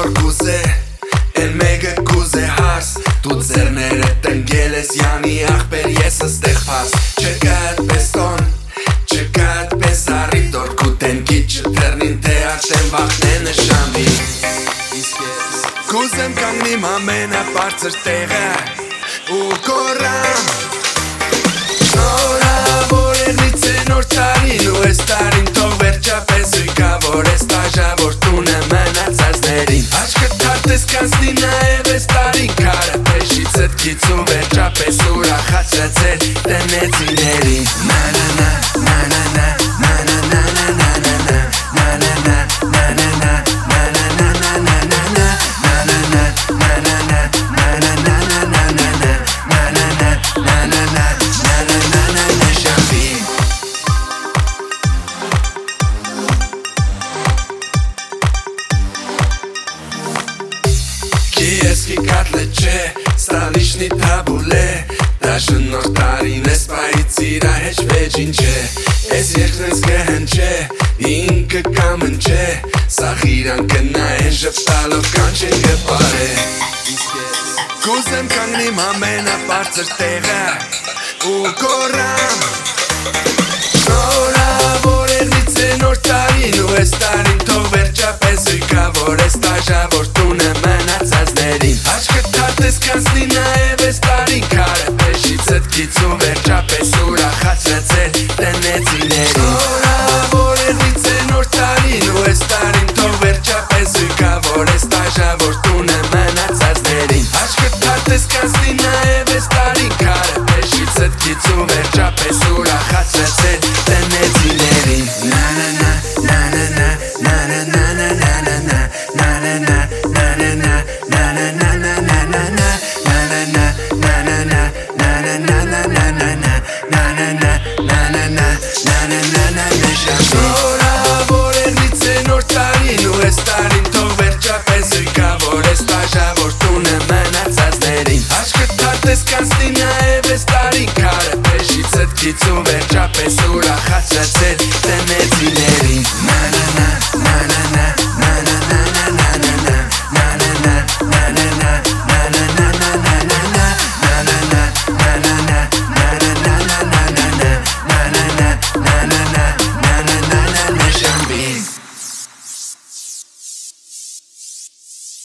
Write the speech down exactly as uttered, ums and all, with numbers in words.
Նոր կուզե Են մեկը կուզե հարս Դու ձերներդ ընգելես յանի աղբեր ես ստեղ պաս Չկա այդպես տոն Չկա այդպես առիտ Օրքուտ են գիչը թերնին թե աշեն վախնենը շամի Կուզեմ կանգնիմ ամենա բարձր տեղը Ու կորամ Շնորհավոր եղնից է նոր տարին Ու ես տարին թող վերջապես ույկա Որ ես տաժավոր տունը մնացածներին Աչկը թարդես կանցնի նաև ես տարին Քարը պեշից էդ գիծ ու վերջապես ուրախացրացել տնեցիներին Նանանա, նանանա, նանանա, նանանա, նանանա, նանանա, Kieschi katleče, stališni tabule Даже նոր տարին ես պայից իրա հեչ վեջին չէ Ես երկնես կհնչե, ինքը կամնչե Սաղ իրան կնայեն ժպտալով կանչեն գպարե Կուզեմ կանգնիմ ամենա բարձր տեղը Ու կորամ Շնորհավոր եղնից է նոր տարին Ու ես տարին թող վերջապես ույկա Որ ես տաժավոր տունը մնացածներին Աչկը թարդես կանցնի նաև ես տարին Քարը պեշից էդ գիծ ու վերջապես ուրախացրացել տնեցիներին Շնորհավոր եղնից է նոր տարին Ու ես տարին թող վերջապես ույկա Որ ես տաժավոր տունը մնացածներին Աչկը թարդես կանցնի նաև ես տարին Քարը պեշից էդ գիծ ու վերջապես ուրախացրացել